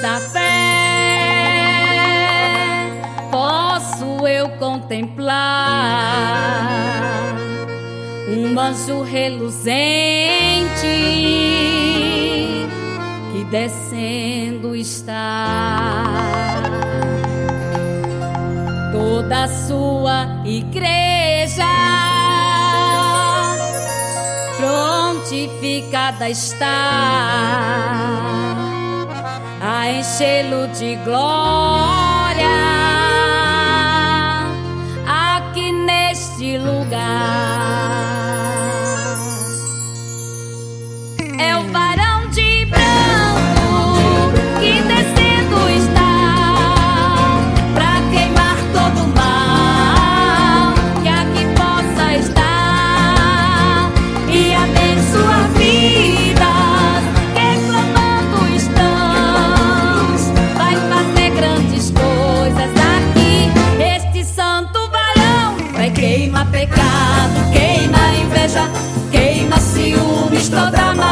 da fé posso eu contemplar um anjo reluzente que descendo está. Toda a sua igreja prontificada está a enchê-lo de glória aqui neste lugar. É o varão de branco que descendo está pra queimar todo o mal que aqui possa estar e abençoar vidas que clamando estão. Vai fazer grandes coisas aqui. Este santo varão vai queimar pecado, queima inveja, queima ciúmes, toda